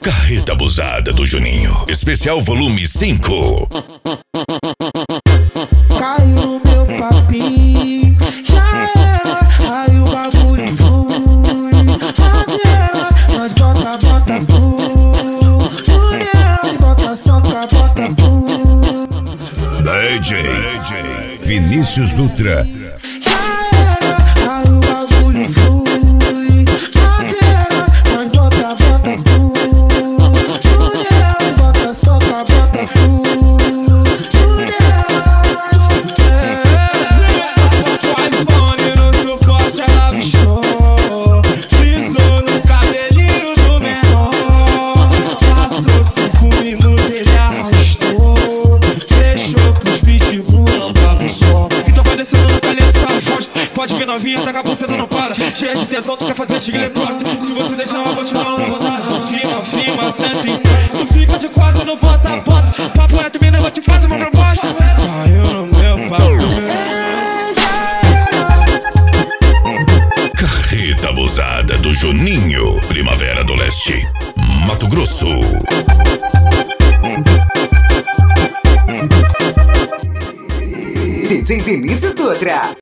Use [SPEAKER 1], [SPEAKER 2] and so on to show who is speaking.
[SPEAKER 1] Carreta Abusada do Juninho, especial volume 5.
[SPEAKER 2] Caiu no meu papinho, já era, aí o bagulho flui. Favela, nós bota tu. Mulher, bota soca, bota tu.
[SPEAKER 1] DJ Vinícius Dutra.
[SPEAKER 2] Já era, aí o bagulho flui. Favela, nós bota tu. Mulher, bota soca, bota tu.
[SPEAKER 3] Pode vir novinha, tá com a pulseira, não para. Cheia de tesão, tu quer fazer tigre-porte. Se você deixar, eu vou te dar uma rodada. Firma, senta em pé. Tu fica de quatro, não bota. Papo reto, mina, eu vou te fazer uma proposta. Caiu no meu papo.
[SPEAKER 1] Carreta Abusada do Juninho, Primavera do Leste, Mato Grosso.
[SPEAKER 4] DJ Vinícius Dutra.